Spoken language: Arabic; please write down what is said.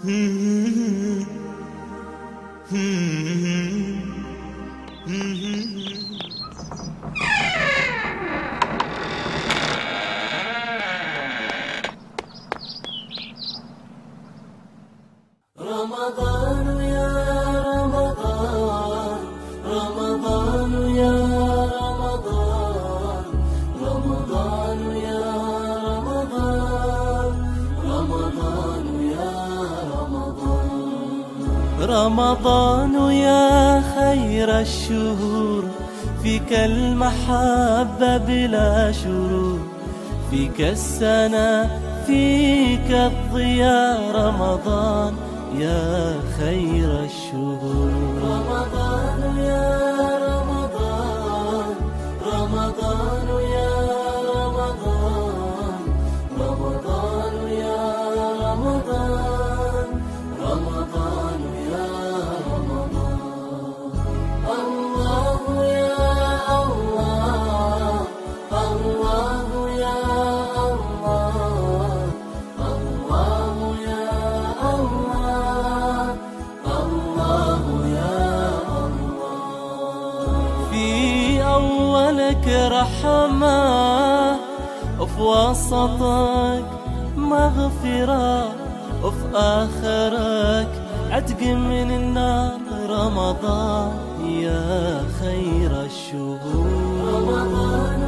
رمضان يا رمضان، رمضان يا رمضان، رمضان يا رمضان، رمضان يا رمضان. رمضان يا خير الشهور، فيك المحبة بلا شرور، فيك السنة فيك الضياء. رمضان يا خير الشهور. رمضان يا رمضان، رمضان يا رمضان، رمضان يا رمضان، رمضان يا رمضان. الله يا الله، الله يا الله، الله يا الله، الله يا الله. في أولك رحمة، وفي وسطك مغفرة، وفي آخرك عتق من النار. رمضان يا خير الشهور. رمضان